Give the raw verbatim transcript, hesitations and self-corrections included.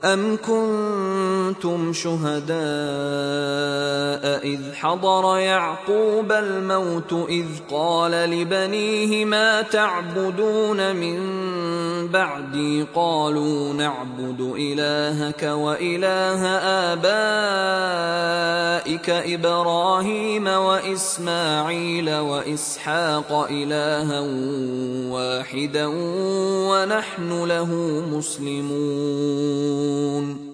أَمْ كُنتُمْ شُهَدَاءَ إِذْ حَضَرَ يَعْقُوبَ الْمَوْتُ إِذْ قَالَ لِبَنِيهِ مَا تَعْبُدُونَ مِن بَعْدِي قَالُوا نَعْبُدُ إِلَٰهَكَ وَإِلَٰهَ آبَائِكَ إِبْرَاهِيمَ وَإِسْمَاعِيلَ وَإِسْحَاقَ إِلَٰهًا وَاحِدًا وَنَحْنُ لَهُ مُسْلِمُونَ